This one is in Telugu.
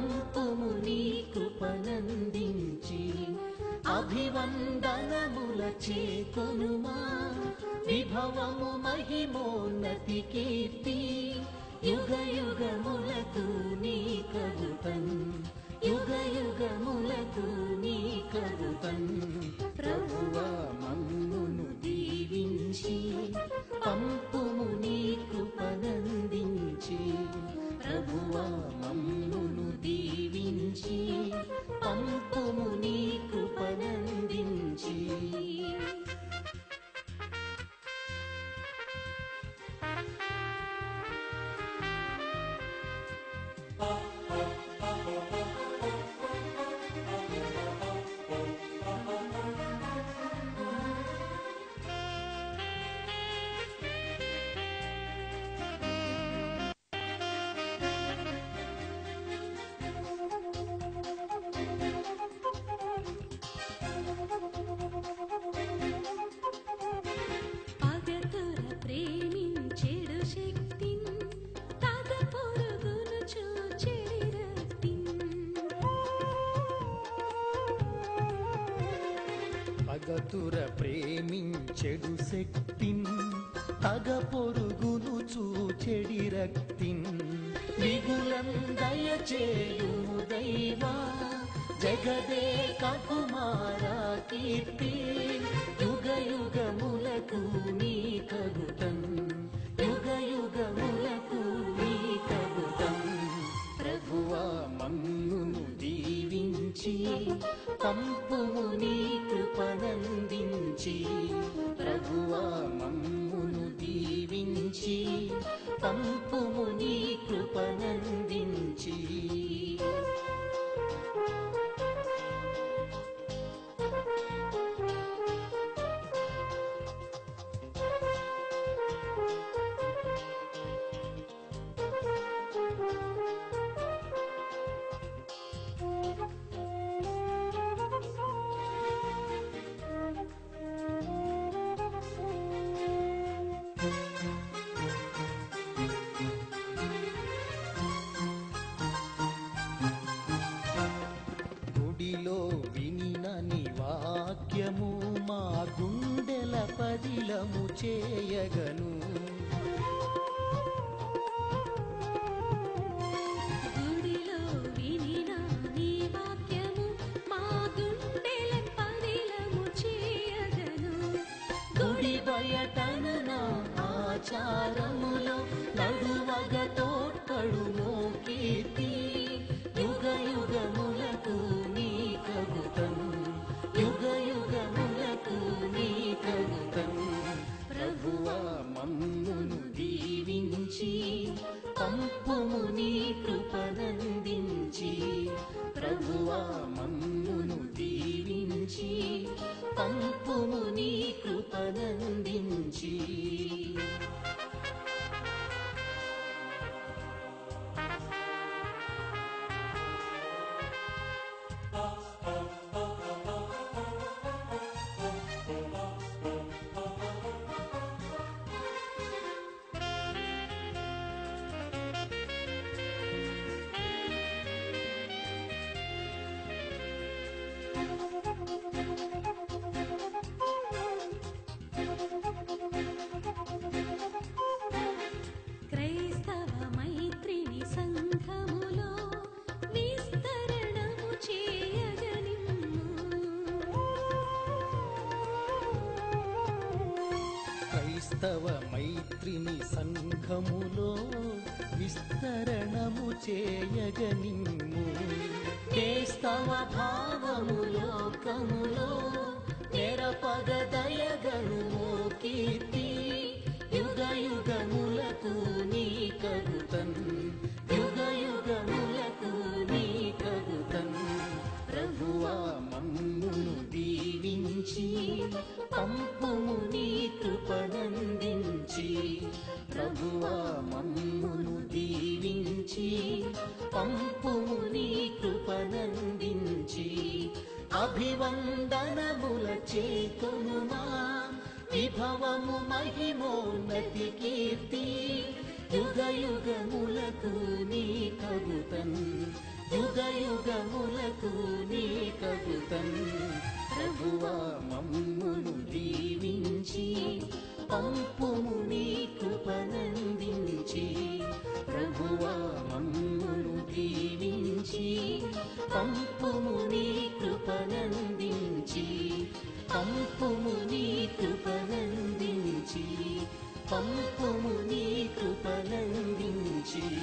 పంపుము నీ కృపనందించి అభివందనముల చేకొనుమా విభవము మహిమోన్నతి కీర్తి యుగ యుగములకు నీ కగుతన్ యుగ యుగములకు నీ కగుతన్ ప్రభువా మమ్మును దీవించి పంపుము నీ కృపనందించి ప్రభువా మమ్మును దీవించి పంపుము నీ కృపనందించి అగతుర ప్రేమించెడు శక్తిన్ తగ పొరుగును చూచెడి రక్తిన్ మిగులం దయచేయుము దైవా జగదేక కుమారా కీర్తి యుగ యుగములకు నీ కగుతన్ యుగ యుగములకు నీ కగుతన్ ప్రభువా మమ్మును దీవించి పంపుము నీ కృపనందించి ప్రభువా మమ్మును దీవించి పంపుము నీ కృపనందించి గుడిలో వినిన నీ వాక్యము మా గుండెల పదిలము చేయగను గుడిలో వినిన నీ వాక్యము మా గుండెల పదిలము చేయగను గుడి బయటను నా ఆచారములో నడువగ తోడ్పడుము కీర్తి యుగ యుగములకు నీ కగుతన్ యుగ యుగములకు నీ కగుతన్ ప్రభువా మమ్మును దీవించి పంపుము నీ కృపనందించి ప్రభువా మమ్మును దీవించి పంపుము నీ కృపనందించి క్రైస్తవ మైత్రిని సంఘములో విస్తరణము చేయగనిమ్ము క్రైస్తవ మైత్రిని సంఘములో విస్తరణము చేయగనిమ్ము క్రైస్తవ భావము లోకములో నెరపగ దయగనుము కీర్తి యుగ యుగములకు నీ కగుతన్ యుగ యుగములకు నీ కగుతన్ ప్రభువా మమ్మును దీవించి పంపుము నీ కృపనందించి ప్రభువా మమ్మును దీవించి పంపుము నీ కృపనందించి అభివందనముల చేకొనుమా విభవము మహిమోన్నతి కీర్తి యుగ యుగములకు నీ కగుతన్ యుగ యుగములకు నీ కగుతం. ప్రభువా మమ్మును దీవించి పంపుము నీ కృపనందించి. ప్రభువా మమ్మును దీవించి పంపుము నీ కృపనందించి. పంపుము నీ కృపనందించి. పంపుము నీ కృపనందించి.